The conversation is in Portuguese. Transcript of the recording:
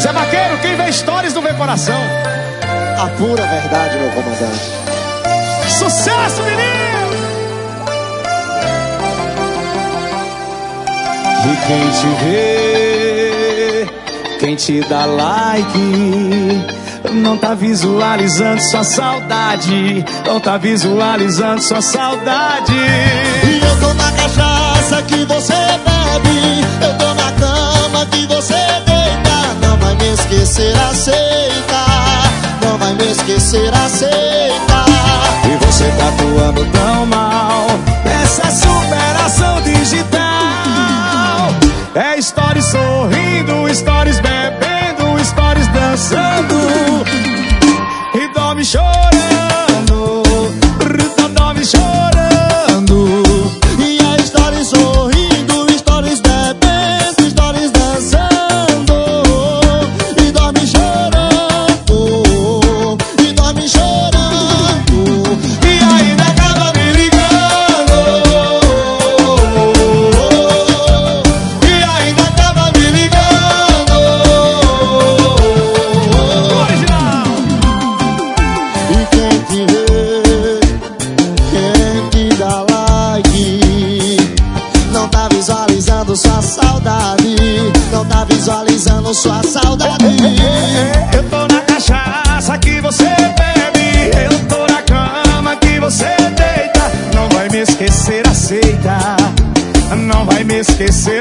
é vaqueiro, quem vê stories não vê coração. A pura verdade, meu comandante. Sucesso, menino! E quem te vê, quem te dá like, não tá visualizando sua saudade. Não tá visualizando sua saudade. E eu tô na cachaça que você bebe, eu tô na cama que você deita. Não vai me esquecer, aceita. Não vai me esquecer, aceita. E você tá atuando tão mal nessa superação digital. É stories sorrindo, stories bebendo, stories dançando e dorme chorando, dorme chorando. E a stories sorrindo, stories bebendo, stories dançando e dorme chorando, e dorme chorando. E ainda acaba me ligando, e ainda acaba me ligando. Original. E quem te vê, quem te dá like, não tá visualizando sua saudade. Não tá visualizando sua saudade. Eu tô na cachaça que você bebe, eu tô na cama que você deita. Não vai me esquecer, aceita. Não vai me esquecer,